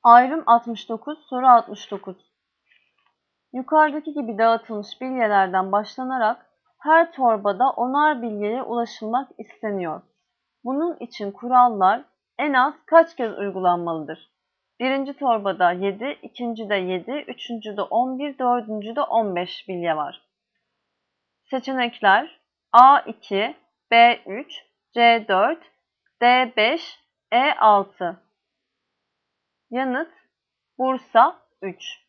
Ayrım 69, soru 69. Yukarıdaki gibi dağıtılmış bilyelerden başlanarak her torbada 10'ar bilyeye ulaşılmak isteniyor. Bunun için kurallar en az kaç kez uygulanmalıdır? Birinci torbada 7, ikincide 7, üçüncüde 11, dördüncüde 15 bilye var. Seçenekler A2, B3, C4, D5, E6. Yanıt Bursa 3.